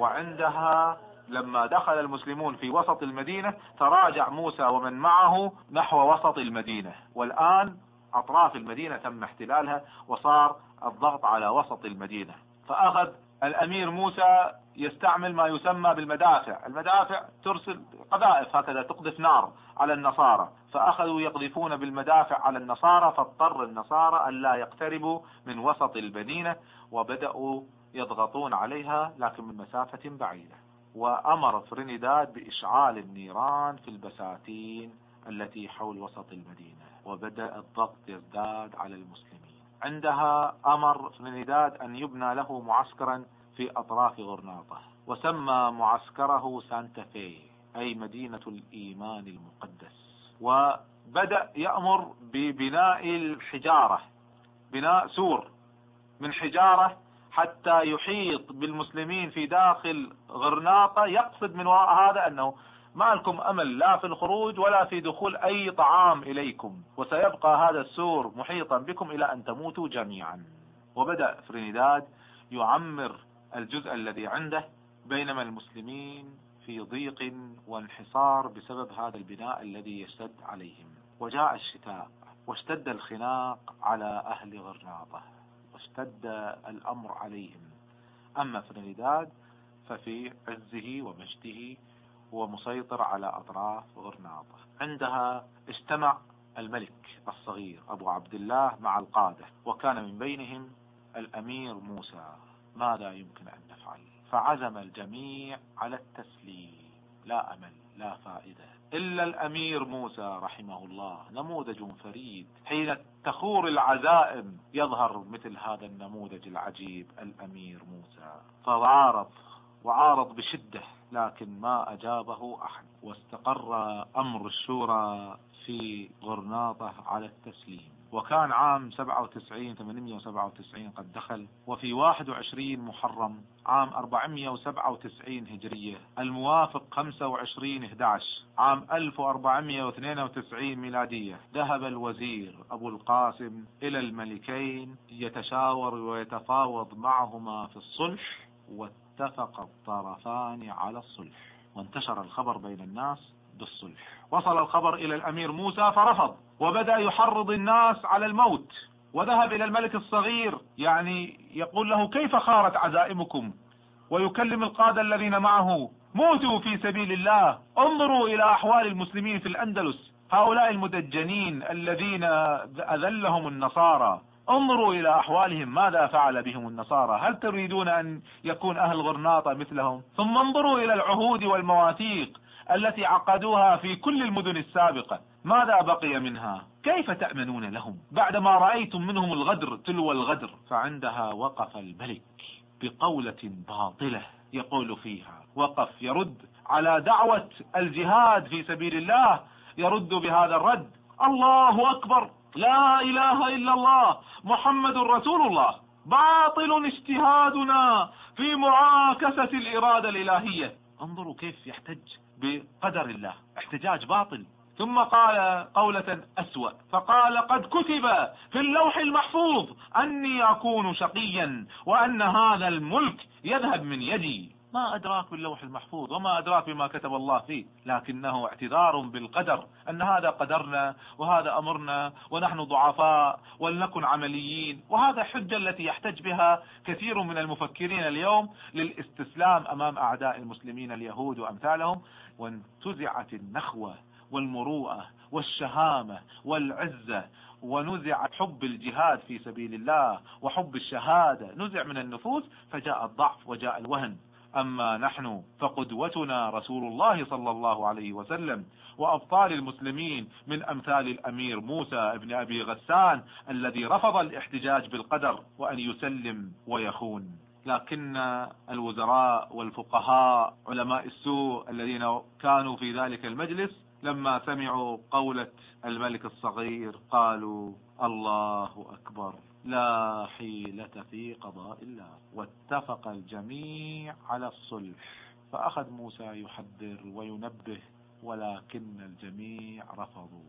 وعندها لما دخل المسلمون في وسط المدينة تراجع موسى ومن معه نحو وسط المدينة، والآن أطراف المدينة تم احتلالها وصار الضغط على وسط المدينة. فأخذ الأمير موسى يستعمل ما يسمى بالمدافع. المدافع ترسل قذائف هكذا تقذف نار على النصارى، فأخذوا يقذفون بالمدافع على النصارى، فاضطر النصارى أن لا يقتربوا من وسط المدينة وبدأوا يضغطون عليها لكن من مسافة بعيدة. وأمر فرينيداد بإشعال النيران في البساتين التي حول وسط المدينة، وبدأ الضغط يزداد على المسلمين. عندها أمر فرينيداد أن يبنى له معسكرا في أطراف غرناطة، وسمى معسكره سانتا في أي مدينة الإيمان المقدس. وبدأ يأمر ببناء الحجارة، بناء سور من حجارة حتى يحيط بالمسلمين في داخل غرناطة. يقصد من وراء هذا أنه ما لكم أمل لا في الخروج ولا في دخول أي طعام إليكم، وسيبقى هذا السور محيطا بكم إلى أن تموتوا جميعا. وبدأ فرينيداد يعمر الجزء الذي عنده، بينما المسلمين في ضيق وانحصار بسبب هذا البناء الذي يشتد عليهم. وجاء الشتاء واشتد الخناق على أهل غرناطة واشتد الأمر عليهم. أما فرينيداد ففي عزه ومجده هو مسيطر على أطراف غرناطة. عندها اجتمع الملك الصغير أبو عبد الله مع القادة، وكان من بينهم الأمير موسى. ماذا يمكن أن نفعل؟ فعزم الجميع على التسليم. لا أمل لا فائدة إلا الأمير موسى رحمه الله، نموذج فريد. حين تخور العزائم يظهر مثل هذا النموذج العجيب الأمير موسى. وعارض بشدة لكن ما أجابه أحد، واستقر أمر الشورى في غرناطة على التسليم. وكان عام 897 قد دخل، وفي 21 محرم عام 497 هجرية الموافق 25/11 عام 1492 ميلادية ذهب الوزير أبو القاسم إلى الملكين يتشاور ويتفاوض معهما في الصلح، واتفق الطرفان على الصلح، وانتشر الخبر بين الناس بالصلح. وصل الخبر إلى الأمير موسى فرفض، وبدأ يحرض الناس على الموت، وذهب إلى الملك الصغير يقول له كيف خارت عزائمكم، ويكلم القادة الذين معه موتوا في سبيل الله. انظروا إلى أحوال المسلمين في الأندلس، هؤلاء المدجنين الذين أذلهم النصارى، انظروا إلى أحوالهم ماذا فعل بهم النصارى، هل تريدون أن يكون أهل غرناطة مثلهم؟ ثم انظروا إلى العهود والمواثيق التي عقدوها في كل المدن السابقة، ماذا بقي منها؟ كيف تأمنون لهم بعدما رأيتم منهم الغدر تلو الغدر؟ فعندها وقف الملك بقولة باطلة يقول فيها، وقف يرد على دعوة الجهاد في سبيل الله، يرد بهذا الرد: الله أكبر، لا إله إلا الله، محمد رسول الله، باطل اجتهادنا في معاكسة الإرادة الإلهية. انظروا كيف يحتج بقدر الله، احتجاج باطل. ثم قال قولة أسوأ فقال: قد كتب في اللوح المحفوظ أني أكون شقيا وأن هذا الملك يذهب من يدي. ما أدراك باللوح المحفوظ وما أدراك بما كتب الله فيه، لكنه اعتذار بالقدر، أن هذا قدرنا وهذا أمرنا ونحن ضعفاء ولنكن عمليين. وهذا حجة التي يحتج بها كثير من المفكرين اليوم للاستسلام أمام أعداء المسلمين اليهود وأمثالهم. وانتزعت النخوة والمروءة والشهامة والعزة، ونزع حب الجهاد في سبيل الله وحب الشهادة، نزع من النفوس، فجاء الضعف وجاء الوهن. أما نحن فقدوتنا رسول الله صلى الله عليه وسلم، وأبطال المسلمين من أمثال الأمير موسى ابن أبي غسان الذي رفض الاحتجاج بالقدر وأن يسلم ويخون. لكن الوزراء والفقهاء علماء السوء الذين كانوا في ذلك المجلس لما سمعوا قولة الملك الصغير قالوا: الله أكبر، لا حيلة في قضاء الله. واتفق الجميع على الصلح. فأخذ موسى يحذر وينبه، ولكن الجميع رفضوا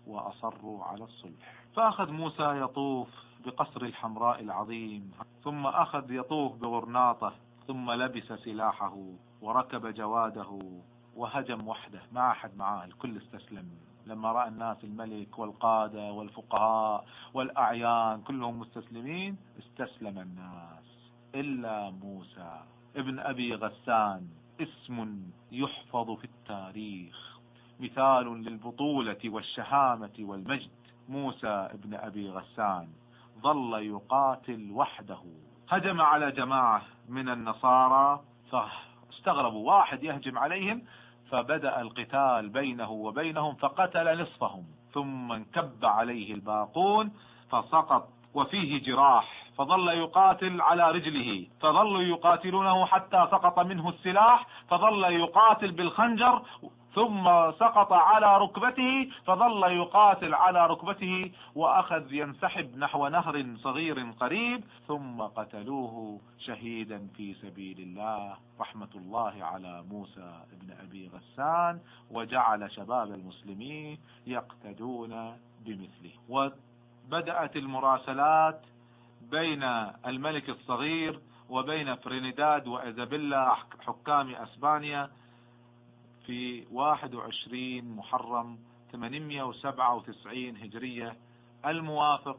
وأصروا على الصلح. فأخذ موسى يطوف بقصر الحمراء العظيم، ثم أخذ يطوف بغرناطة، ثم لبس سلاحه وركب جواده وهجم وحده، ما أحد معاه، الكل استسلم. لما رأى الناس الملك والقادة والفقهاء والأعيان كلهم مستسلمين، استسلم الناس إلا موسى ابن أبي غسان، اسم يحفظ في التاريخ، مثال للبطولة والشهامة والمجد. موسى ابن أبي غسان ظل يقاتل وحده، هجم على جماعة من النصارى فاستغربوا، واحد يهجم عليهم، فبدأ القتال بينه وبينهم فقتل نصفهم، ثم انكب عليه الباقون فسقط وفيه جراح، فظل يقاتل على رجله، فظلوا يقاتلونه حتى سقط منه السلاح، فظل يقاتل بالخنجر، ثم سقط على ركبته، فظل يقاتل على ركبته، وأخذ ينسحب نحو نهر صغير قريب، ثم قتلوه شهيدا في سبيل الله، رحمة الله على موسى ابن أبي غسان، وجعل شباب المسلمين يقتدون بمثله. وبدأت المراسلات بين الملك الصغير وبين فرينداد وإيزابيلا حكام أسبانيا في 21 محرم 897 هجرية، الموافق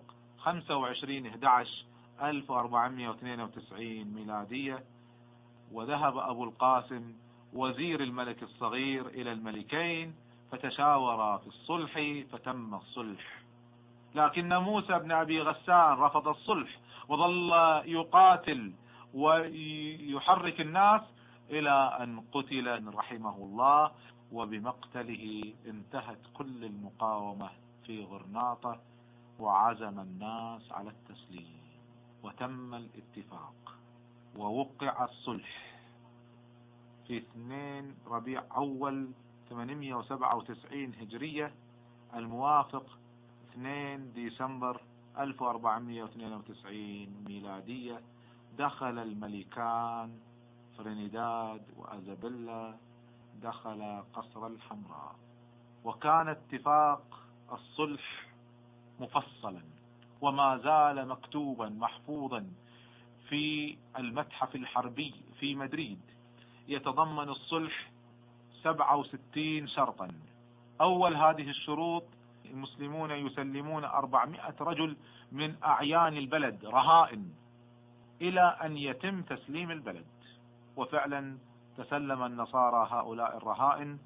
25/11/1492 ميلادية. وذهب أبو القاسم وزير الملك الصغير إلى الملكين فتشاورا في الصلح، فتم الصلح، لكن موسى بن أبي غسان رفض الصلح وظل يقاتل ويحرك الناس إلى أن قتل رحمه الله. وبمقتله انتهت كل المقاومة في غرناطة، وعزم الناس على التسليم، وتم الاتفاق، ووقع الصلح في 2 ربيع أول 897 هجرية، الموافق 2 ديسمبر 1492 ميلادية. دخل الملكان فرينداد وإيزابيلا دخل قصر الحمراء، وكان اتفاق الصلح مفصلا وما زال مكتوبا محفوظا في المتحف الحربي في مدريد. يتضمن الصلح 67 شرطا. أول هذه الشروط: المسلمون يسلمون 400 رجل من أعيان البلد رهائن إلى أن يتم تسليم البلد. وفعلا تسلم النصارى هؤلاء الرهائن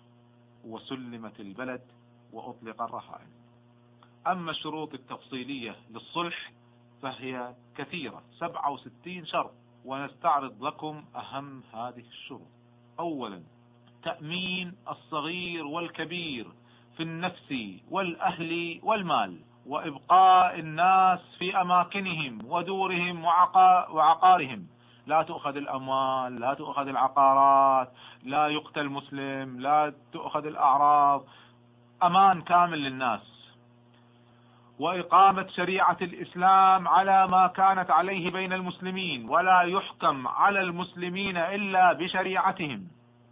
وسلمت البلد وأطلق الرهائن. أما الشروط التفصيلية للصلح فهي كثيرة، 67 شرط، ونستعرض لكم أهم هذه الشروط. أولا: تأمين الصغير والكبير في النفس والأهل والمال، وإبقاء الناس في أماكنهم ودورهم وعقارهم، لا تؤخذ الأموال، لا تؤخذ العقارات، لا يقتل مسلم، لا تؤخذ الأعراض، أمان كامل للناس. وإقامة شريعة الإسلام على ما كانت عليه بين المسلمين، ولا يحكم على المسلمين إلا بشريعتهم.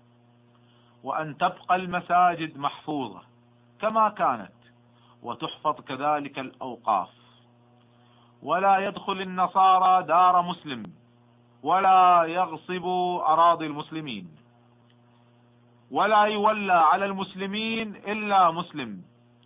وأن تبقى المساجد محفوظة كما كانت، وتحفظ كذلك الأوقاف. ولا يدخل النصارى دار مسلم، ولا يغصبوا أراضي المسلمين، ولا يولى على المسلمين إلا مسلم.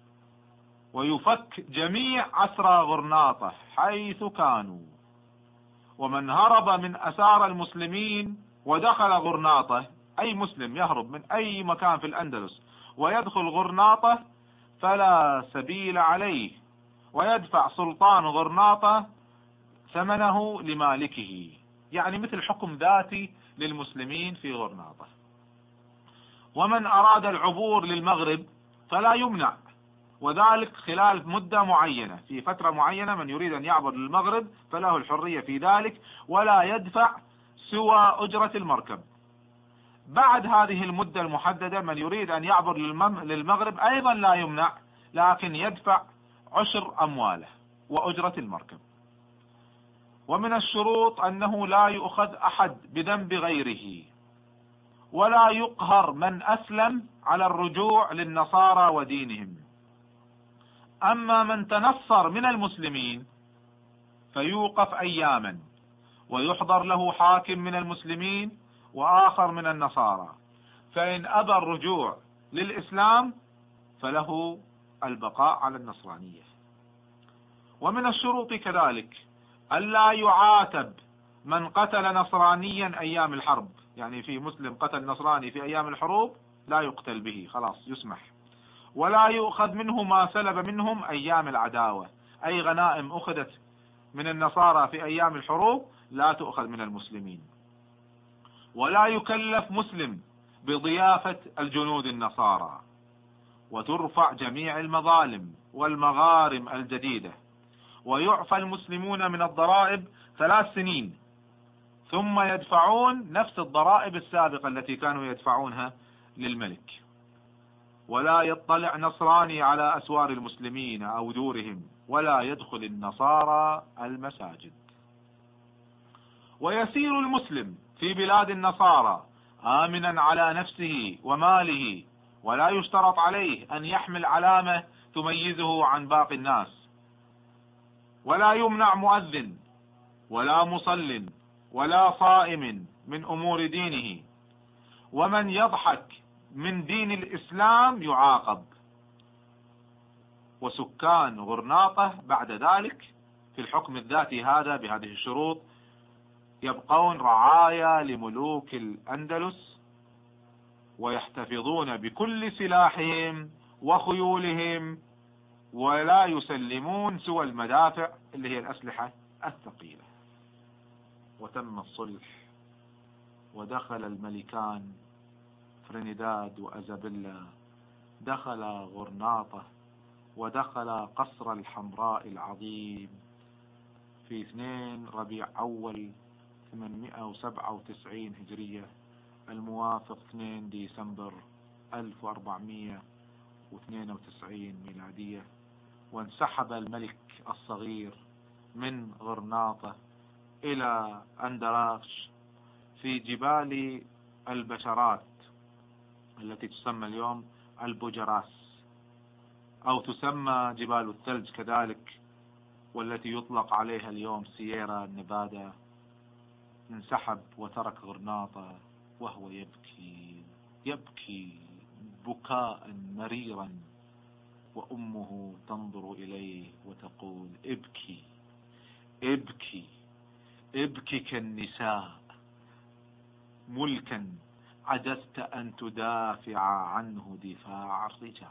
ويفك جميع أسرى غرناطة حيث كانوا. ومن هرب من أسار المسلمين ودخل غرناطة، أي مسلم يهرب من أي مكان في الأندلس ويدخل غرناطة، فلا سبيل عليه، ويدفع سلطان غرناطة ثمنه لمالكه، يعني مثل حكم ذاتي للمسلمين في غرناطة. ومن أراد العبور للمغرب فلا يمنع، وذلك خلال مدة معينة، في فترة معينة من يريد أن يعبر للمغرب فله الحرية في ذلك، ولا يدفع سوى أجرة المركب. بعد هذه المدة المحددة من يريد أن يعبر للمغرب أيضا لا يمنع، لكن يدفع عشر أمواله وأجرة المركب. ومن الشروط أنه لا يؤخذ أحد بذنب غيره، ولا يقهر من أسلم على الرجوع للنصارى ودينهم. أما من تنصر من المسلمين فيوقف أياما، ويحضر له حاكم من المسلمين وآخر من النصارى، فإن أبى الرجوع للإسلام فله البقاء على النصرانية. ومن الشروط كذلك ألا يعاتب من قتل نصرانيا أيام الحرب، يعني في مسلم قتل نصراني في أيام الحروب لا يقتل به، خلاص يسمح. ولا يؤخذ منه ما سلب منهم أيام العداوة، أي غنائم أخذت من النصارى في أيام الحروب لا تؤخذ من المسلمين. ولا يكلف مسلم بضيافة الجنود النصارى، وترفع جميع المظالم والمغارم الجديدة، ويعفى المسلمون من الضرائب 3 سنين، ثم يدفعون نفس الضرائب السابقة التي كانوا يدفعونها للملك. ولا يطلع نصراني على أسوار المسلمين أو دورهم، ولا يدخل النصارى المساجد. ويسير المسلم في بلاد النصارى آمنا على نفسه وماله، ولا يشترط عليه أن يحمل علامة تميزه عن باقي الناس، ولا يمنع مؤذن ولا مصل ولا صائم من أمور دينه. ومن يضحك من دين الإسلام يعاقب. وسكان غرناطة بعد ذلك في الحكم الذاتي هذا بهذه الشروط يبقون رعايا لملوك الأندلس، ويحتفظون بكل سلاحهم وخيولهم، ولا يسلمون سوى المدافع اللي هي الأسلحة الثقيلة. وتم الصلح، ودخل الملكان فرينداد وأزابيلا، دخل غرناطة ودخل قصر الحمراء العظيم في 2 ربيع أول 897 هجرية، الموافق 2 ديسمبر 1492 ميلادية. وانسحب الملك الصغير من غرناطة إلى أندراش في جبال البشرات التي تسمى اليوم البوجراس، أو تسمى جبال الثلج كذلك، والتي يطلق عليها اليوم سييرا نيفادا. انسحب وترك غرناطة وهو يبكي بكاء مريرا، وأمه تنظر إليه وتقول: ابكي ابكي ابكي كالنساء، ملكا عجزت أن تدافع عنه دفاع الرجال.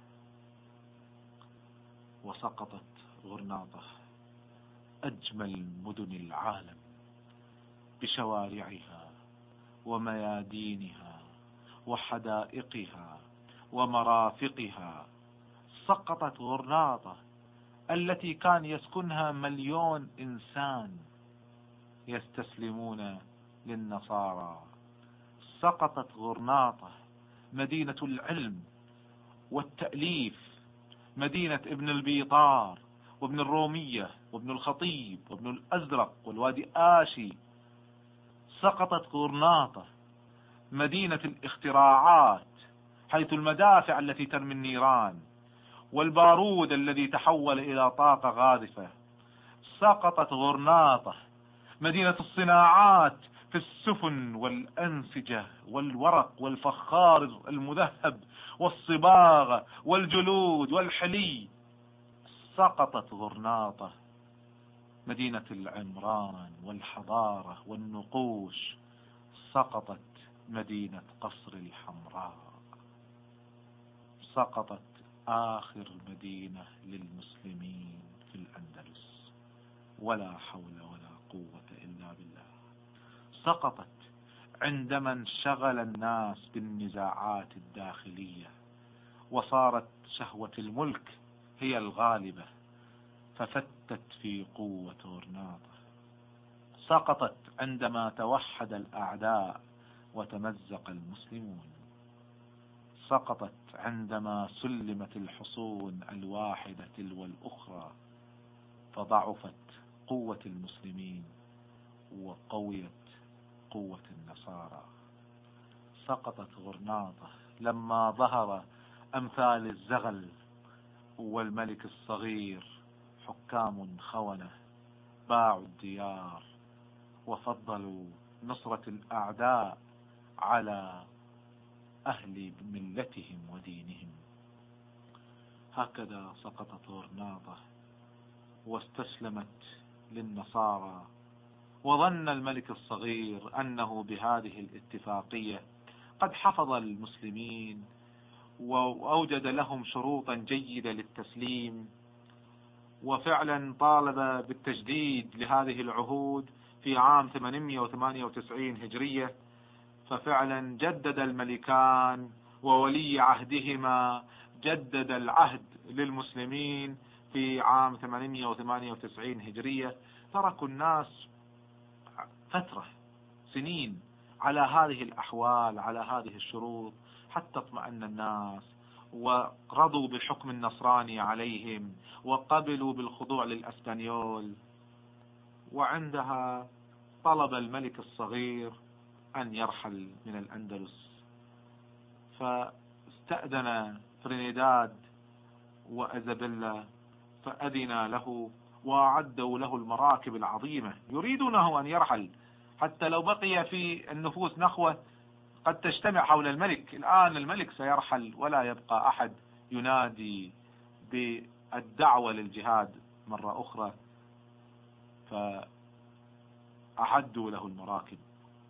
وسقطت غرناطة أجمل مدن العالم بشوارعها وميادينها وحدائقها ومرافقها. سقطت غرناطة التي كان يسكنها 1,000,000 إنسان يستسلمون للنصارى. سقطت غرناطة مدينة العلم والتأليف، مدينة ابن البيطار وابن الرومية وابن الخطيب وابن الأزرق والوادي آشي. سقطت غرناطة مدينة الاختراعات، حيث المدافع التي ترمي النيران والبارود الذي تحول إلى طاقة غاذفة. سقطت غرناطة مدينة الصناعات في السفن والأنسجة والورق والفخار المذهب والصباغة والجلود والحلي. سقطت غرناطة مدينة العمران والحضارة والنقوش. سقطت مدينة قصر الحمراء. سقطت آخر مدينة للمسلمين في الأندلس، ولا حول ولا قوة إلا بالله. سقطت عندما انشغل الناس بالنزاعات الداخلية، وصارت شهوة الملك هي الغالبة، ففتت في قوة غرناطة. سقطت عندما توحد الأعداء وتمزق المسلمون. سقطت عندما سلمت الحصون الواحدة تلو الأخرى، فضعفت قوة المسلمين وقويت قوة النصارى. سقطت غرناطة لما ظهر أمثال الزغل والملك الصغير، حكام خونة باعوا الديار وفضلوا نصرة الأعداء على أهل ملتهم ودينهم. هكذا سقطت غرناطة واستسلمت للنصارى، وظن الملك الصغير أنه بهذه الاتفاقية قد حفظ المسلمين وأوجد لهم شروطا جيدة للتسليم، وفعلا طالب بالتجديد لهذه العهود في عام 898 هجرية. ففعلا جدد الملكان وولي عهدهما جدد العهد للمسلمين في عام 898 هجرية. تركوا الناس فترة سنين على هذه الأحوال، على هذه الشروط، حتى اطمأن الناس ورضوا بالحكم النصراني عليهم وقبلوا بالخضوع للأسبانيول. وعندها طلب الملك الصغير أن يرحل من الأندلس، فاستأذن ترينيداد وأزابيلا فأذن له وأعدوا له المراكب العظيمة، يريدونه أن يرحل حتى لو بقي في النفوس نخوة قد تجتمع حول الملك. الآن الملك سيرحل ولا يبقى أحد ينادي بالدعوة للجهاد مرة أخرى. فأعدوا له المراكب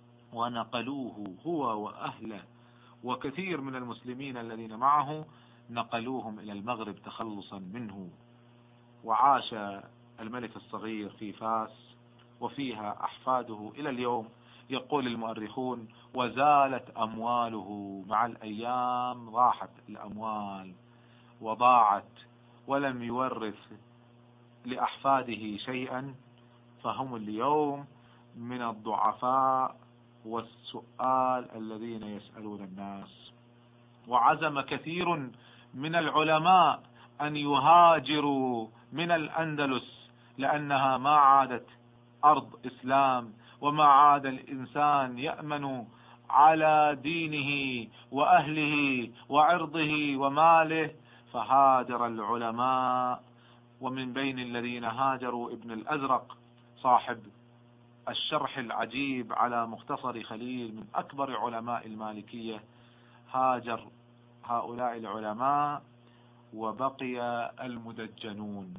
ونقلوه هو وأهله وكثير من المسلمين الذين معه، نقلوهم إلى المغرب تخلصا منه. وعاش الملك الصغير في فاس وفيها أحفاده إلى اليوم. يقول المؤرخون: وزالت أمواله مع الأيام، راحت الأموال وضاعت ولم يورث لأحفاده شيئا، فهم اليوم من الضعفاء والسؤال الذين يسألون الناس. وعزم كثير من العلماء أن يهاجروا من الأندلس، لأنها ما عادت أرض إسلام، وما عاد الإنسان يأمن على دينه وأهله وعرضه وماله. فهاجر العلماء، ومن بين الذين هاجروا ابن الأزرق صاحب الشرح العجيب على مختصر خليل من أكبر علماء المالكية. هاجر هؤلاء العلماء وبقي المدجنون.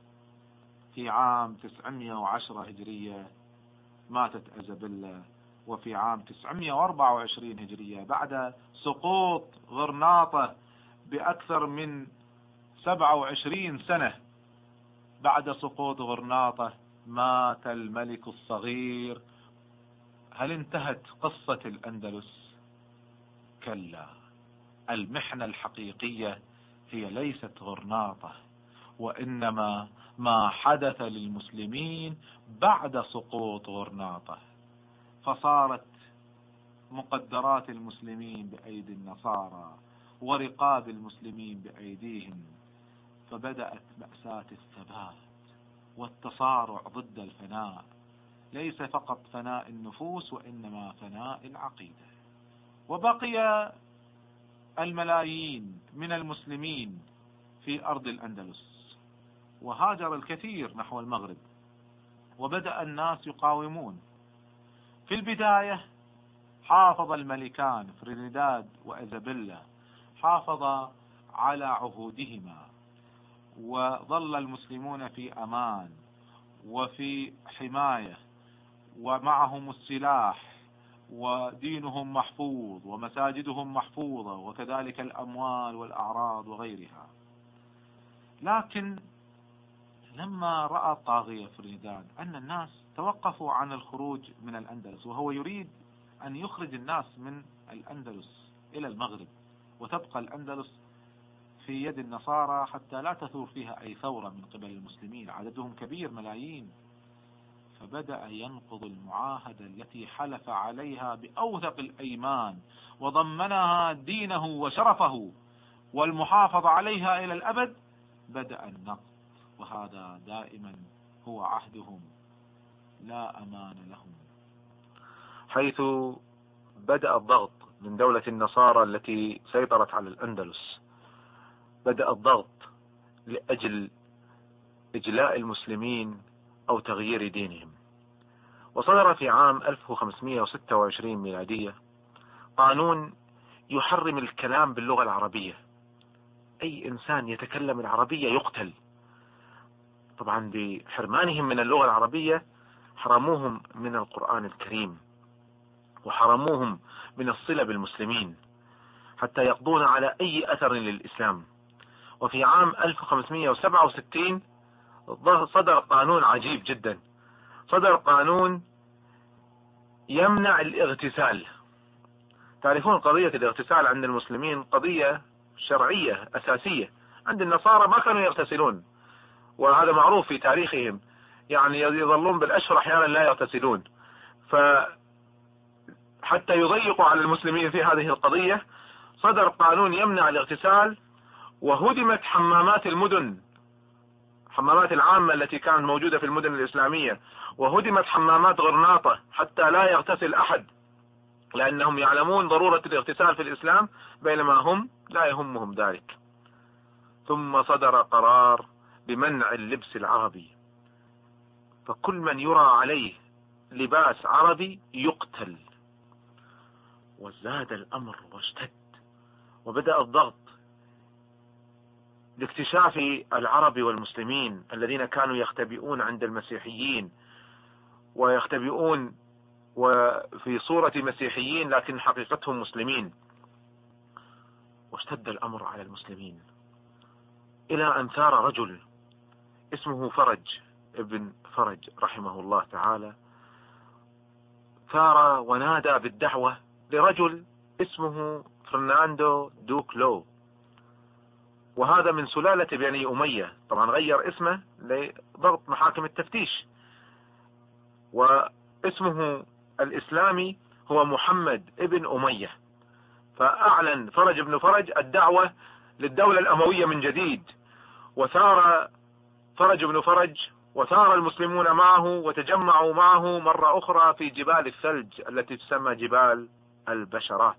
في عام 910 هجرية ماتت أزابيلا، وفي عام 924 هجرية بعد سقوط غرناطة بأكثر من 27 سنة، بعد سقوط غرناطة مات الملك الصغير. هل انتهت قصة الأندلس؟ كلا، المحنة الحقيقية هي ليست غرناطة، وإنما ما حدث للمسلمين بعد سقوط غرناطة. فصارت مقدرات المسلمين بأيدي النصارى ورقاب المسلمين بأيديهم، فبدأت مأساة الثبات والتصارع ضد الفناء، ليس فقط فناء النفوس وإنما فناء العقيدة. وبقي الملايين من المسلمين في أرض الأندلس، وهاجر الكثير نحو المغرب، وبدأ الناس يقاومون. في البداية حافظ الملكان ترينيداد وأزابيلا، حافظ على عهودهما، وظل المسلمون في أمان وفي حماية، ومعهم السلاح، ودينهم محفوظ، ومساجدهم محفوظة، وكذلك الأموال والأعراض وغيرها. لكن لما رأى طاغية ترينيداد أن الناس توقفوا عن الخروج من الأندلس، وهو يريد أن يخرج الناس من الأندلس إلى المغرب، وتبقى الأندلس في يد النصارى حتى لا تثور فيها أي ثورة من قبل المسلمين، عددهم كبير ملايين. فبدأ ينقض المعاهدة التي حلف عليها بأوثق الأيمان وضمنها دينه وشرفه والمحافظة عليها إلى الأبد. بدأ النقض، وهذا دائما هو عهدهم، لا أمان لهم. حيث بدأ الضغط من دولة النصارى التي سيطرت على الأندلس، بدأ الضغط لأجل إجلاء المسلمين أو تغيير دينهم. وصدر في عام 1526 ميلادية قانون يحرم الكلام باللغة العربية. أي إنسان يتكلم العربية يقتل. طبعا بحرمانهم من اللغة العربية حرموهم من القرآن الكريم، وحرموهم من الصلة بالمسلمين حتى يقضون على أي أثر للإسلام. وفي عام 1567 صدر قانون عجيب جدا، صدر قانون يمنع الاغتسال. تعرفون قضية الاغتسال عند المسلمين قضية شرعية أساسية، عند النصارى ما كانوا يغتسلون، وهذا معروف في تاريخهم، يعني يظلون بالأشهر أحيانا لا يغتسلون. فحتى يضيقوا على المسلمين في هذه القضية صدر قانون يمنع الاغتسال، وهدمت حمامات المدن، حمامات العامة التي كانت موجودة في المدن الإسلامية، وهدمت حمامات غرناطة حتى لا يغتسل أحد، لأنهم يعلمون ضرورة الاغتسال في الإسلام بينما هم لا يهمهم ذلك. ثم صدر قرار بمنع اللبس العربي، فكل من يرى عليه لباس عربي يقتل. وازداد الأمر واشتد، وبدأ الضغط لاكتشاف العرب والمسلمين الذين كانوا يختبئون عند المسيحيين، ويختبئون وفي صورة مسيحيين لكن حقيقتهم مسلمين. واشتد الأمر على المسلمين إلى أن ثار رجل اسمه فرج ابن فرج رحمه الله تعالى، ثار ونادى بالدعوة لرجل اسمه فرناندو دوكلو، وهذا من سلالة بني أمية، طبعا غير اسمه لضغط محاكم التفتيش، واسمه الإسلامي هو محمد ابن أمية. فأعلن فرج ابن فرج الدعوة للدولة الأموية من جديد، وثار فرج ابن فرج وثار المسلمون معه وتجمعوا معه مرة أخرى في جبال الثلج التي تسمى جبال البشرات.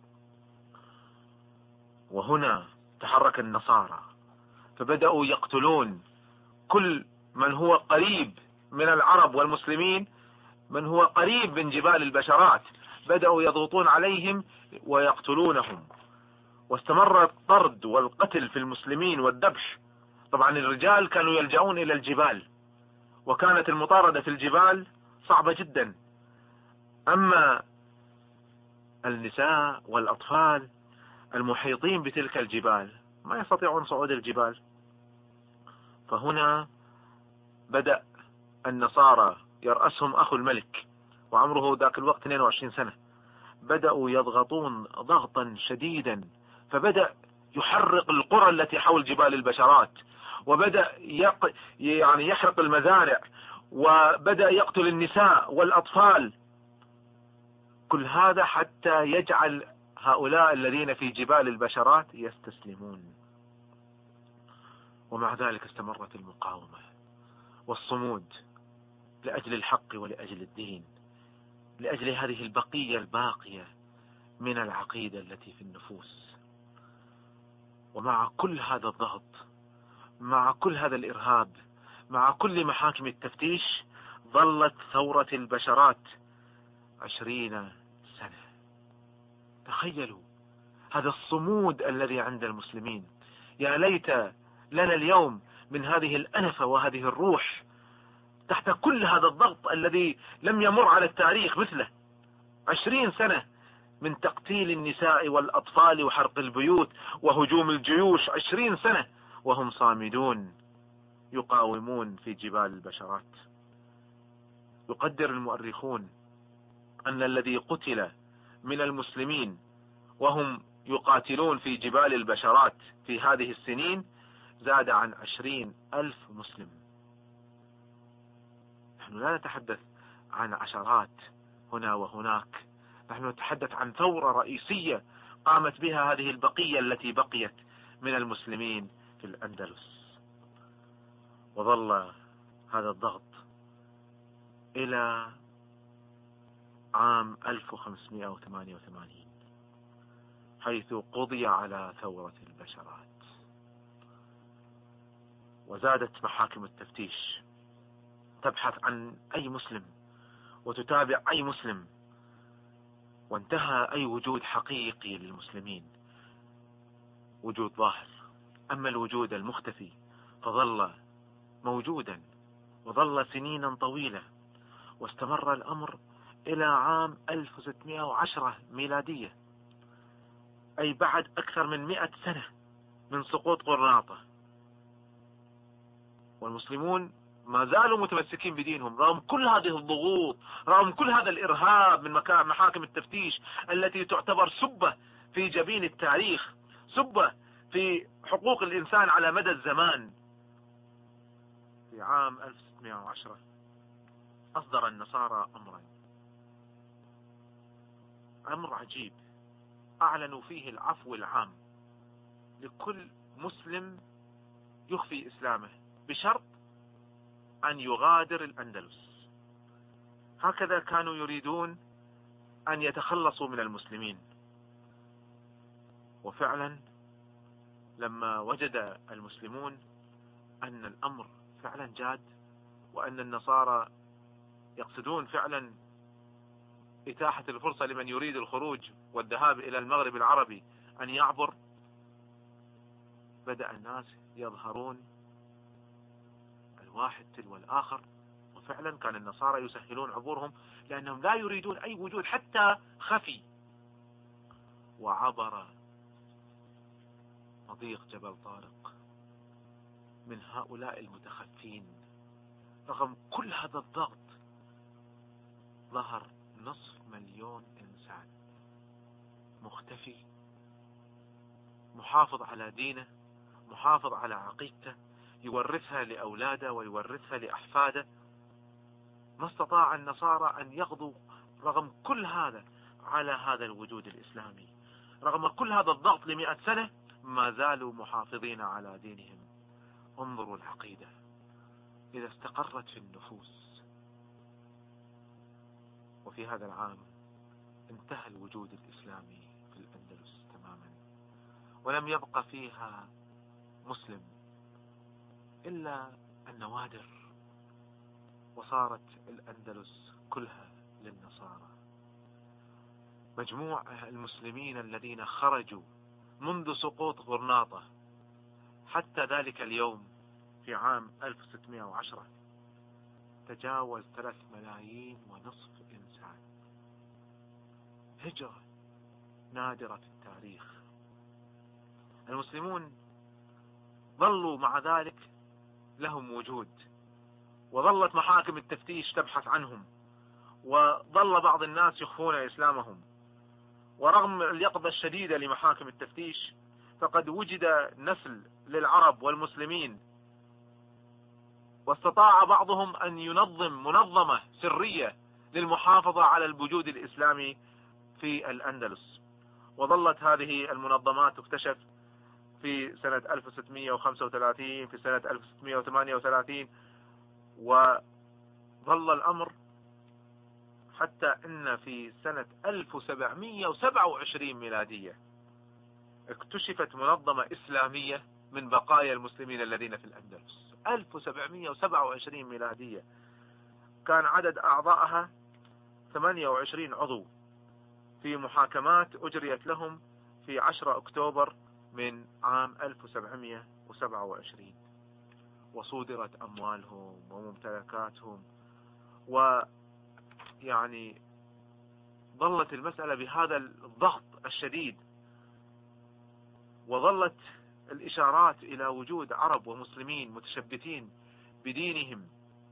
وهنا تحرك النصارى فبدأوا يقتلون كل من هو قريب من العرب والمسلمين، من هو قريب من جبال البشرات بدأوا يضغطون عليهم ويقتلونهم. واستمر الطرد والقتل في المسلمين والذبح. طبعا الرجال كانوا يلجؤون إلى الجبال، وكانت المطاردة في الجبال صعبة جدا. أما النساء والأطفال المحيطين بتلك الجبال ما يستطيعون صعود الجبال. فهنا بدأ النصارى يرأسهم أخو الملك وعمره ذاك الوقت 22 سنة، بدأوا يضغطون ضغطا شديدا، فبدأ يحرق القرى التي حول جبال البشرات، وبدأ يحرق المزارع، وبدأ يقتل النساء والأطفال. كل هذا حتى يجعل هؤلاء الذين في جبال البشرات يستسلمون. ومع ذلك استمرت المقاومة والصمود لأجل الحق ولأجل الدين، لأجل هذه البقية الباقية من العقيدة التي في النفوس. ومع كل هذا الضغط، مع كل هذا الإرهاب، مع كل محاكم التفتيش، ظلت ثورة البشرات 20 سنة. تخيلوا هذا الصمود الذي عند المسلمين. يا ليت لنا اليوم من هذه الأنفة وهذه الروح تحت كل هذا الضغط الذي لم يمر على التاريخ مثله. 20 سنة من تقتيل النساء والأطفال وحرق البيوت وهجوم الجيوش، 20 سنة وهم صامدون يقاومون في جبال البشرات. يقدر المؤرخون أن الذي قتل من المسلمين وهم يقاتلون في جبال البشرات في هذه السنين زاد عن 20,000 مسلم. نحن لا نتحدث عن عشرات هنا وهناك، نحن نتحدث عن ثورة رئيسية قامت بها هذه البقية التي بقيت من المسلمين في الأندلس. وظل هذا الضغط إلى عام 1588 حيث قضي على ثورة البشرات. وزادت محاكم التفتيش تبحث عن أي مسلم وتتابع أي مسلم، وانتهى أي وجود حقيقي للمسلمين، وجود ظاهر. أما الوجود المختفي فظل موجودا وظل سنينا طويلة، واستمر الأمر إلى عام 1610 ميلادية، أي بعد أكثر من 100 سنة من سقوط غرناطة، والمسلمون ما زالوا متمسكين بدينهم رغم كل هذه الضغوط، رغم كل هذا الإرهاب من محاكم التفتيش التي تعتبر سبة في جبين التاريخ، سبة في حقوق الإنسان على مدى الزمان. في عام 1610 أصدر النصارى أمر عجيب، أعلنوا فيه العفو العام لكل مسلم يخفي إسلامه بشرط أن يغادر الأندلس. هكذا كانوا يريدون أن يتخلصوا من المسلمين. وفعلا لما وجد المسلمون أن الأمر فعلا جاد، وأن النصارى يقصدون فعلا إتاحة الفرصة لمن يريد الخروج والذهاب إلى المغرب العربي أن يعبر، بدأ الناس يظهرون الواحد تلو الآخر، وفعلا كان النصارى يسهلون عبورهم لأنهم لا يريدون أي وجود حتى خفي. وعبر مضيق جبل طارق من هؤلاء المتخفين. رغم كل هذا الضغط ظهر 500,000 إنسان مختفي، محافظ على دينه، محافظ على عقيدته، يورثها لأولاده ويورثها لأحفاده. ما استطاع النصارى أن يغضوا رغم كل هذا على هذا الوجود الإسلامي، رغم كل هذا الضغط ل100 سنة ما زالوا محافظين على دينهم. انظروا العقيدة إذا استقرت في النفوس. وفي هذا العام انتهى الوجود الإسلامي في الأندلس تماما، ولم يبقى فيها مسلم إلا النوادر، وصارت الأندلس كلها للنصارى. مجموع المسلمين الذين خرجوا منذ سقوط غرناطة حتى ذلك اليوم في عام 1610 تجاوز 3.5 ملايين إنسان. هجرة نادرة في التاريخ. المسلمون ظلوا مع ذلك لهم وجود، وظلت محاكم التفتيش تبحث عنهم، وظل بعض الناس يخفون إسلامهم. ورغم اليقظة الشديدة لمحاكم التفتيش فقد وجد نسل للعرب والمسلمين، واستطاع بعضهم أن ينظم منظمة سرية للمحافظة على الوجود الإسلامي في الأندلس. وظلت هذه المنظمات تكتشف في سنة 1635، في سنة 1638، وظل الأمر حتى إن في سنة 1727 ميلادية اكتشفت منظمة إسلامية من بقايا المسلمين الذين في الأندلس. 1727 ميلادية كان عدد أعضائها 28 عضو، في محاكمات أجريت لهم في 10 أكتوبر من عام 1727، وصودرت أموالهم وممتلكاتهم. ويعني ظلت المسألة بهذا الضغط الشديد، وظلت الإشارات إلى وجود عرب ومسلمين متشبثين بدينهم،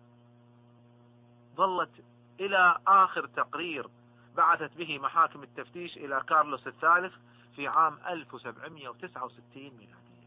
ظلت إلى آخر تقرير بعثت به محاكم التفتيش إلى كارلوس الثالث في عام 1769 ميلادية.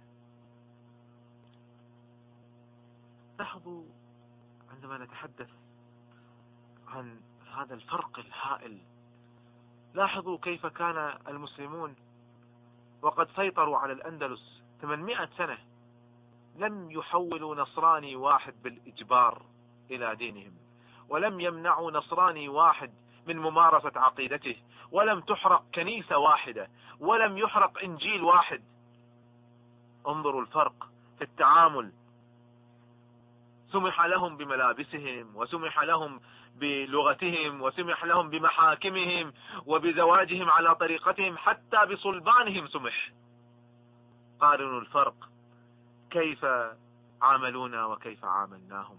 لاحظوا عندما نتحدث عن هذا الفرق الهائل، لاحظوا كيف كان المسلمون وقد سيطروا على الأندلس 800 سنة لم يحولوا نصراني واحد بالإجبار إلى دينهم، ولم يمنعوا نصراني واحد من ممارسة عقيدته، ولم تحرق كنيسة واحدة، ولم يحرق إنجيل واحد. انظروا الفرق في التعامل. سمح لهم بملابسهم، وسمح لهم بلغتهم، وسمح لهم بمحاكمهم وبزواجهم على طريقتهم، حتى بصلبانهم سمح. قارنوا الفرق، كيف عاملونا وكيف عاملناهم.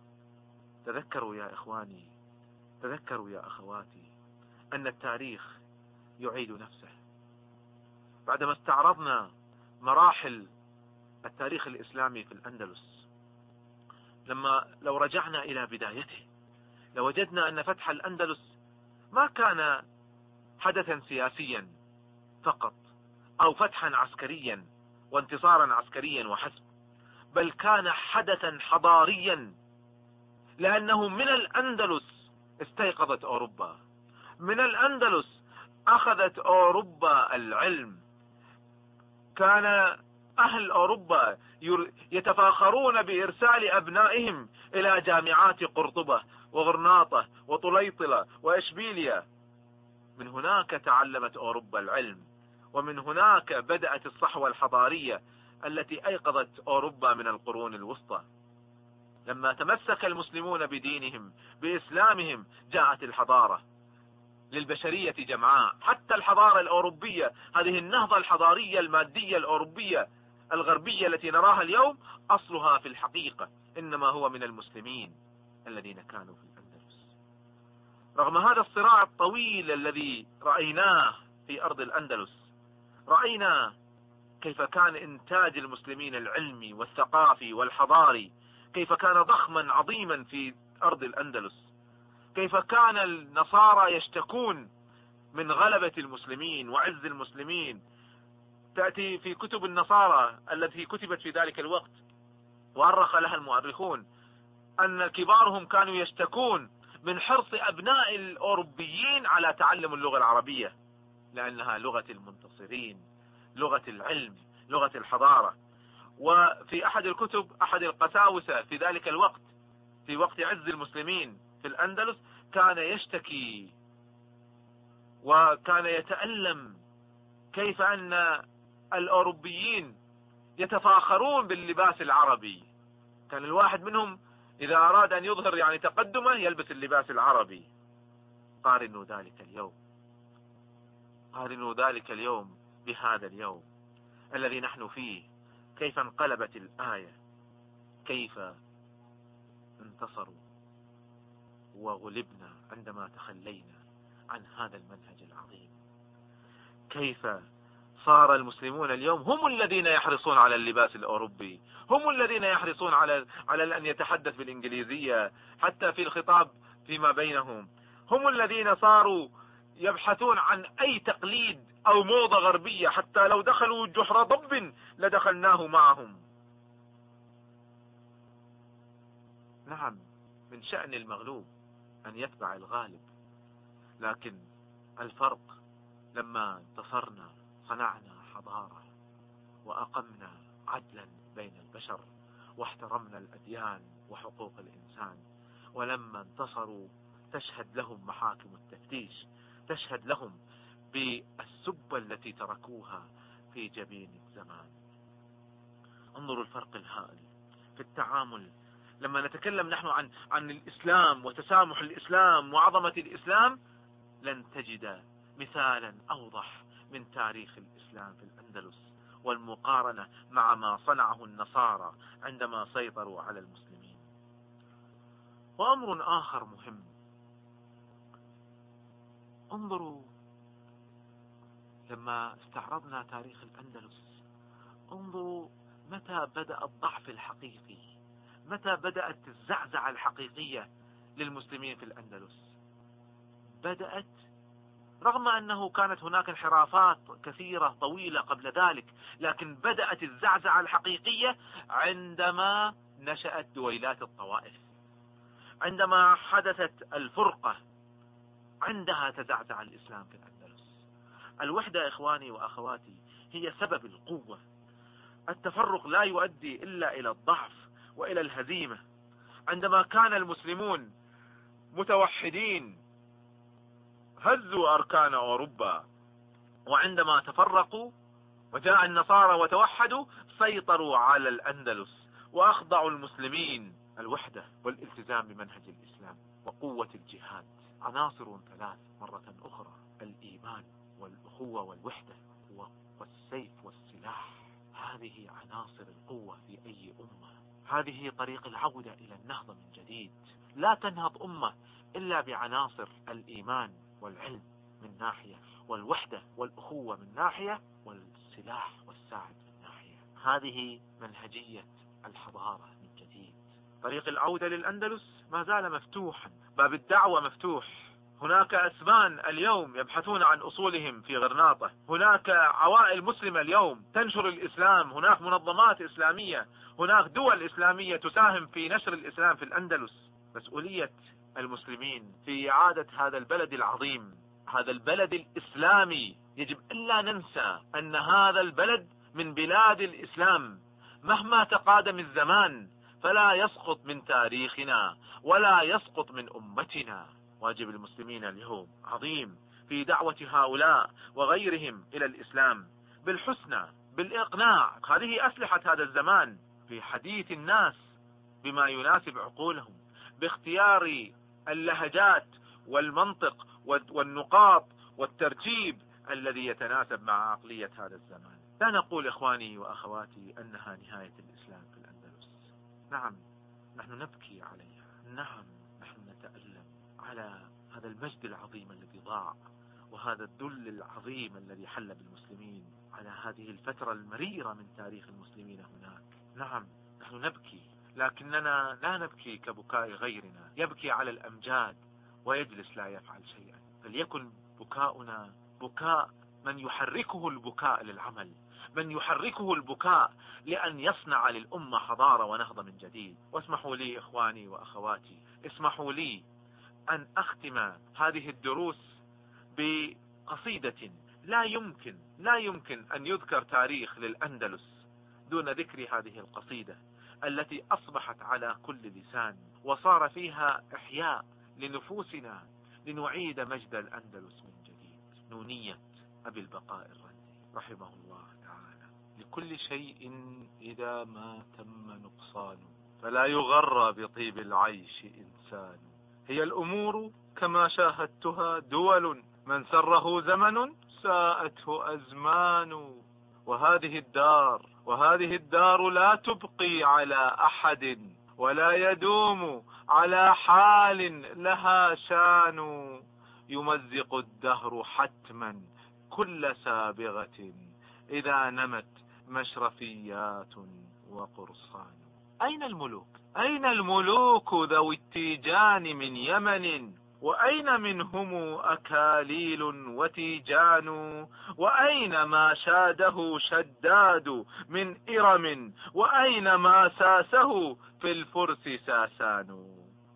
تذكروا يا إخواني، تذكروا يا أخواتي أن التاريخ يعيد نفسه. بعدما استعرضنا مراحل التاريخ الإسلامي في الأندلس، لو رجعنا إلى بدايته لوجدنا أن فتح الأندلس ما كان حدثا سياسيا فقط أو فتحا عسكريا وانتصارا عسكريا وحسب، بل كان حدثا حضاريا، لأنه من الأندلس استيقظت أوروبا، من الأندلس أخذت أوروبا العلم. كان أهل أوروبا يتفاخرون بإرسال أبنائهم إلى جامعات قرطبة وغرناطة وطليطلة وإشبيلية. من هناك تعلمت أوروبا العلم، ومن هناك بدأت الصحوة الحضارية التي أيقظت أوروبا من القرون الوسطى. لما تمسك المسلمون بدينهم بإسلامهم جاءت الحضارة للبشرية جمعاء. حتى الحضارة الأوروبية، هذه النهضة الحضارية المادية الأوروبية الغربية التي نراها اليوم، أصلها في الحقيقة إنما هو من المسلمين الذين كانوا في الأندلس. رغم هذا الصراع الطويل الذي رأيناه في أرض الأندلس، رأينا كيف كان إنتاج المسلمين العلمي والثقافي والحضاري، كيف كان ضخما عظيما في أرض الأندلس، كيف كان النصارى يشتكون من غلبة المسلمين وعز المسلمين. تأتي في كتب النصارى التي كتبت في ذلك الوقت وأرخ لها المؤرخون أن كبارهم كانوا يشتكون من حرص أبناء الأوروبيين على تعلم اللغة العربية، لأنها لغة المنتصرين، لغة العلم، لغة الحضارة. وفي أحد الكتب أحد القساوسة في ذلك الوقت، في وقت عز المسلمين في الأندلس، كان يشتكي وكان يتألم كيف أن الأوروبيين يتفاخرون باللباس العربي. كان الواحد منهم إذا أراد أن يظهر يعني تقدمه يلبس اللباس العربي. قارنوا ذلك اليوم، قارنوا ذلك اليوم بهذا اليوم الذي نحن فيه. كيف انقلبت الآية، كيف انتصروا وغلبنا عندما تخلينا عن هذا المنهج العظيم. كيف صار المسلمون اليوم هم الذين يحرصون على اللباس الأوروبي، هم الذين يحرصون على أن يتحدث بالإنجليزية حتى في الخطاب فيما بينهم، هم الذين صاروا يبحثون عن أي تقليد أو موضة غربية، حتى لو دخلوا جحر ضب لدخلناه معهم. نعم، من شأن المغلوب أن يتبع الغالب، لكن الفرق لما انتصرنا صنعنا حضارة وأقمنا عدلا بين البشر واحترمنا الأديان وحقوق الإنسان. ولما انتصروا تشهد لهم محاكم التفتيش، تشهد لهم بالسبة التي تركوها في جبين الزمان. انظروا الفرق الهائل في التعامل. لما نتكلم نحن عن الإسلام وتسامح الإسلام وعظمة الإسلام، لن تجد مثالا أوضح من تاريخ الإسلام في الأندلس والمقارنة مع ما صنعه النصارى عندما سيطروا على المسلمين. وأمر آخر مهم، انظروا لما استعرضنا تاريخ الأندلس، انظروا متى بدأ الضعف الحقيقي، متى بدأت الزعزعة الحقيقية للمسلمين في الأندلس. بدأت رغم أنه كانت هناك انحرافات كثيرة طويلة قبل ذلك، لكن بدأت الزعزعة الحقيقية عندما نشأت دويلات الطوائف، عندما حدثت الفرقة، عندها تزعزع الإسلام في الأندلس. الوحدة إخواني وأخواتي هي سبب القوة. التفرق لا يؤدي إلا إلى الضعف وإلى الهزيمة. عندما كان المسلمون متوحدين هزوا أركان أوروبا، وعندما تفرقوا وجاء النصارى وتوحدوا سيطروا على الأندلس وأخضعوا المسلمين الوحدة والالتزام بمنهج الإسلام وقوة الجهاد. عناصر ثلاث مرة أخرى: الإيمان والأخوة والوحدة والسيف والسلاح. هذه عناصر القوة في أي أمة. هذه طريق العودة إلى النهضة من جديد. لا تنهض أمة إلا بعناصر الإيمان والعلم من ناحية، والوحدة والأخوة من ناحية، والسلاح والساعد من ناحية. هذه منهجية الحضارة من جديد. طريق العودة للأندلس ما زال مفتوحا، باب الدعوة مفتوح. هناك أسبان اليوم يبحثون عن أصولهم في غرناطة، هناك عوائل مسلمة اليوم تنشر الإسلام، هناك منظمات إسلامية، هناك دول إسلامية تساهم في نشر الإسلام في الأندلس. مسؤولية المسلمين في إعادة هذا البلد العظيم، هذا البلد الإسلامي. يجب ألا ننسى أن هذا البلد من بلاد الإسلام. مهما تقادم الزمان فلا يسقط من تاريخنا ولا يسقط من أمتنا. واجب المسلمين اليوم عظيم في دعوة هؤلاء وغيرهم إلى الإسلام بالحسنى، بالإقناع. هذه أسلحة هذا الزمان، في حديث الناس بما يناسب عقولهم، باختيار اللهجات والمنطق والنقاط والترتيب الذي يتناسب مع عقلية هذا الزمان. لا نقول إخواني وأخواتي أنها نهاية الإسلام في الأندلس. نعم نحن نبكي عليها، نعم نحن نتألم على هذا المجد العظيم الذي ضاع، وهذا الذل العظيم الذي حل بالمسلمين، على هذه الفترة المريرة من تاريخ المسلمين هناك. نعم نحن نبكي، لكننا لا نبكي كبكاء غيرنا يبكي على الأمجاد ويجلس لا يفعل شيئا. فليكن بكاؤنا بكاء من يحركه البكاء للعمل، من يحركه البكاء لأن يصنع للأمة حضارة ونهضة من جديد. واسمحوا لي إخواني وأخواتي، اسمحوا لي أن أختم هذه الدروس بقصيدة. لا يمكن أن يذكر تاريخ للأندلس دون ذكر هذه القصيدة التي أصبحت على كل لسان، وصار فيها إحياء لنفوسنا لنعيد مجد الأندلس من جديد. نونية أبي البقاء الرندي رحمه الله تعالى: لكل شيء إذا ما تم نقصان، فلا يغر بطيب العيش إنسان. هي الأمور كما شاهدتها دول، من سره زمن ساءته أزمان. وهذه الدار لا تبقي على أحد، ولا يدوم على حال لها شان. يمزق الدهر حتما كل سابغة، إذا نمت مشرفيات وقرصان. أين الملوك ذوي التيجان من يمن؟ وأين منهم أكاليل وتيجان؟ وأين ما شاده شداد من إرم؟ وأين ما ساسه في الفرس ساسان؟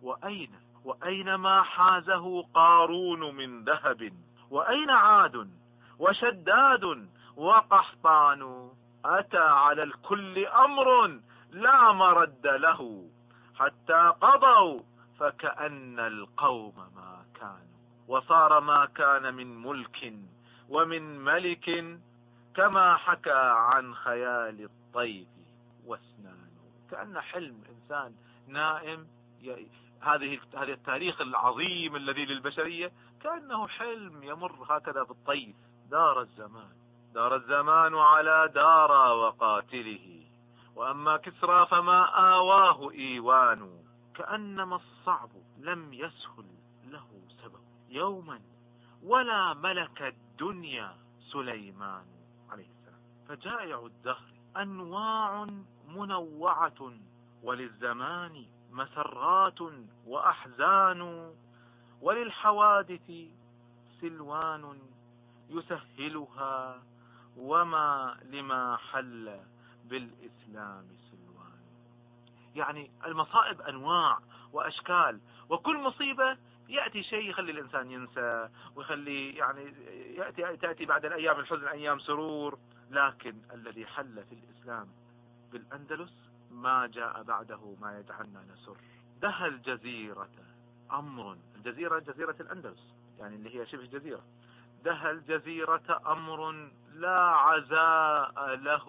وأين ما حازه قارون من ذهب؟ وأين عاد وشداد وقحطان؟ أتى على الكل أمر لا مرد له، حتى قضوا فكأن القوم ما كانوا. وصار ما كان من ملك ومن ملك، كما حكى عن خيال الطيف واسنان. كأن حلم إنسان نائم. هذه التاريخ العظيم الذي للبشرية كأنه حلم يمر هكذا بالطيف. دار الزمان على دار وقاتله، وأما كسرى فما آواه إيوان. كأنما الصعب لم يسهل له سبب يوما، ولا ملك الدنيا سليمان عليه السلام. فجائع الدهر أنواع منوعة، وللزمان مسرات وأحزان، وللحوادث سلوان يسهلها، وما لما حل بالإسلام سلوان. يعني المصائب أنواع وأشكال، وكل مصيبة يأتي شيء يخلي الإنسان ينسى، ويخلي يعني تأتي بعد الأيام الحزن أيام سرور. لكن الذي حل في الإسلام بالأندلس ما جاء بعده ما يجعلنا نسر. دهى الجزيرة أمر، جزيرة الأندلس يعني اللي هي شبه جزيرة. دهى الجزيرة أمر لا عزاء له،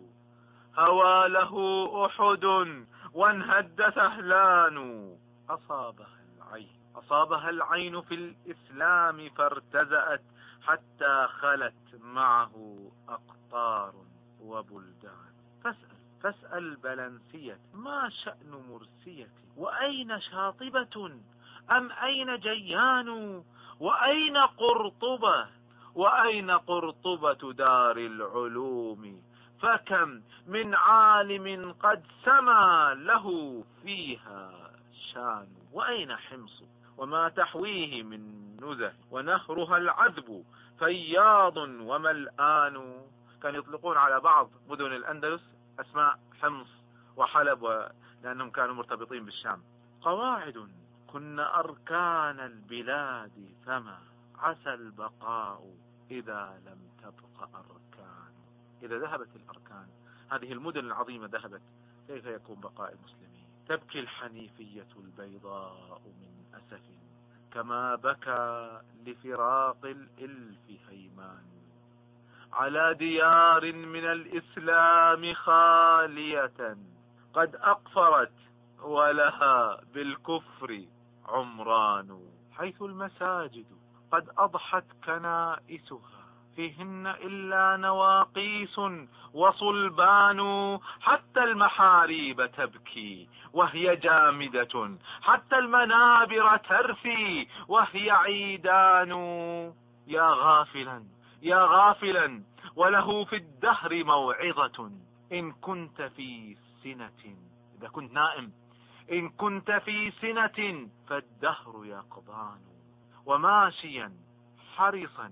هوى له أحد وانهد ثهلان. أصابها العين أصابها العين في الإسلام فارتزأت حتى خلت معه أقطار وبلدان. فاسأل بلنسية ما شأن مرسية، وأين شاطبة أم أين جيان، وأين قرطبة، وأين قرطبة دار العلوم، فكم من عالم قد سما له فيها شان. وأين حمص وما تحويه من نزه، ونهرها العذب فياض وملآن. كانوا يطلقون على بعض مدن الأندلس أسماء حمص وحلب لأنهم كانوا مرتبطين بالشام. قواعد كن أركان البلاد، فما عسى البقاء إذا لم تبق أركان. إذا ذهبت الأركان، هذه المدن العظيمة ذهبت، كيف يكون بقاء المسلمين؟ تبكي الحنيفية البيضاء من أسف، كما بكى لفراق الإلف هيمان. على ديار من الإسلام خالية قد أقفرت ولها بالكفر عمران. حيث المساجد قد أضحت كنائسها، فيهن إلا نواقيس وصلبان. حتى المحاريب تبكي وهي جامدة، حتى المنابر ترثي وهي عيدان. يا غافلا يا غافلا وله في الدهر موعظة، إن كنت في سنة، إذا كنت نائم، إن كنت في سنة فالدهر يقضان. وماشيا حرصا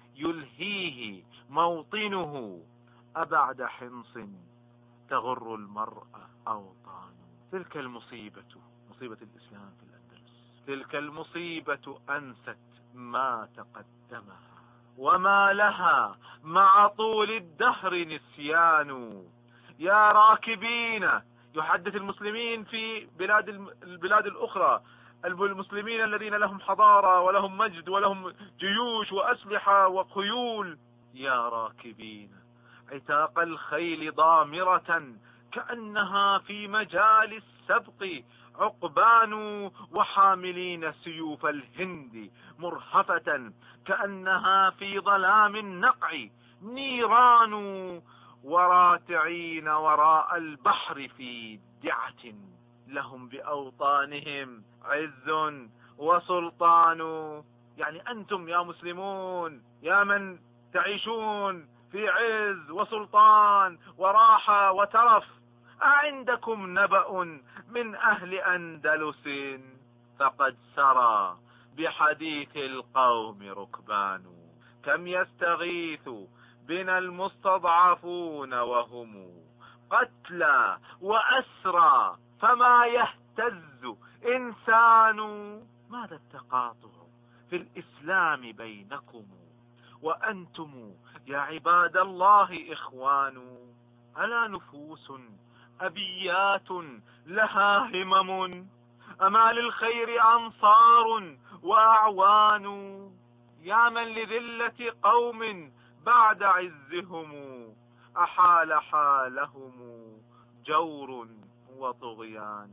يلهيه موطنه، أبعد حمص تغر المرأة أوطان. تلك المصيبة، مصيبة الإسلام في الأندلس، تلك المصيبة أنست ما تقدمها، وما لها مع طول الدهر نسيان. يا راكبين، يحدث المسلمين في البلاد الأخرى، المسلمين الذين لهم حضارة ولهم مجد ولهم جيوش وأسلحة وخيول. يا راكبين عتاق الخيل ضامرة، كأنها في مجال السبق عقبان. وحاملين سيوف الهند مرهفة، كأنها في ظلام النقع نيران. وراتعين وراء البحر في دعة، لهم بأوطانهم عز وسلطان. يعني أنتم يا مسلمون، يا من تعيشون في عز وسلطان وراحة وترف، أعندكم نبأ من أهل أندلس، فقد سرى بحديث القوم ركبان. كم يستغيث بنا المستضعفون وهم قتلى وأسرى، فما يهتز إنسان. ماذا التقاطع في الإسلام بينكم، وأنتم يا عباد الله إخوان؟ ألا نفوس أبيات لها همم، أما للخير أنصار وأعوان. يا من لذلة قوم بعد عزهم أحال حالهم جور وطغيان.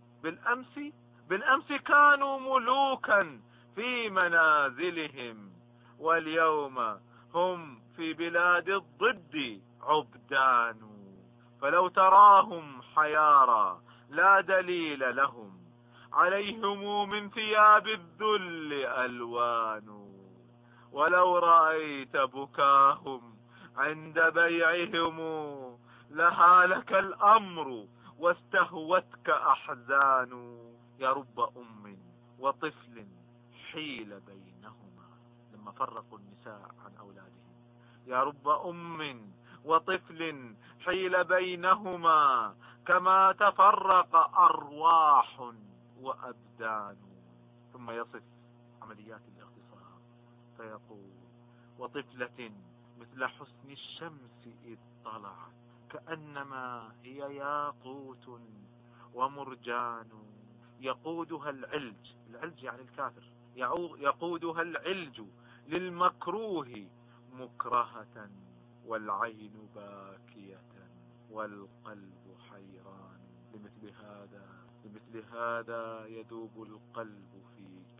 بالأمس كانوا ملوكا في منازلهم، واليوم هم في بلاد الضد عبدان. فلو تراهم حيارى لا دليل لهم، عليهم من ثياب الذل ألوان. ولو رأيت بكاهم عند بيعهم، لهالك الأمر واستهوتك أحزان. يا رب أم وطفل حيل بينهما، لما فرقوا النساء عن أولادهم، يا رب أم وطفل حيل بينهما، كما تفرق أرواح وأبدان. ثم يصف عمليات الاغتصاب فيقول: وطفلة مثل حسن الشمس إذ طلعت، كأنما هي ياقوت ومرجان. يقودها العلج يعني الكافر، يقودها العلج للمكروه مكرهة، والعين باكية والقلب حيران. لمثل هذا يذوب القلب في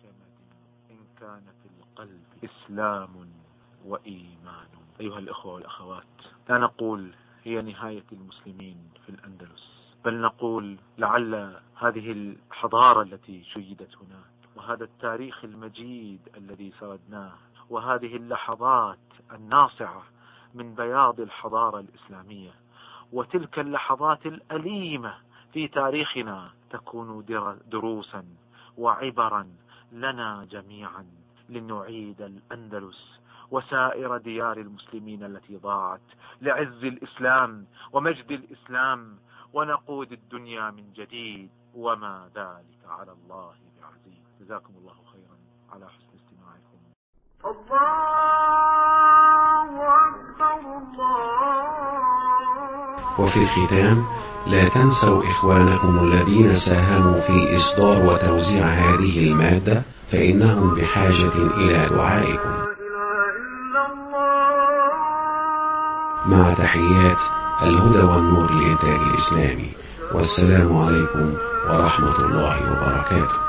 إن كان في القلب إسلام وإيمان. أيها الإخوة والأخوات، لا نقول هي نهاية المسلمين في الأندلس، بل نقول لعل هذه الحضارة التي شيدت هنا، وهذا التاريخ المجيد الذي سردناه، وهذه اللحظات الناصعة من بياض الحضارة الإسلامية، وتلك اللحظات الأليمة في تاريخنا تكون دروسا وعبرا لنا جميعا، لنعيد الأندلس وسائر ديار المسلمين التي ضاعت لعز الإسلام ومجد الإسلام، ونقود الدنيا من جديد، وما ذلك على الله بعزيز. جزاكم الله خيرا على حسن استماعكم. وفي الختام، لا تنسوا إخوانكم الذين ساهموا في إصدار وتوزيع هذه المادة، فإنهم بحاجة إلى دعائكم. مع تحيات الهدى والنور للإنتاج الإسلامي، والسلام عليكم ورحمة الله وبركاته.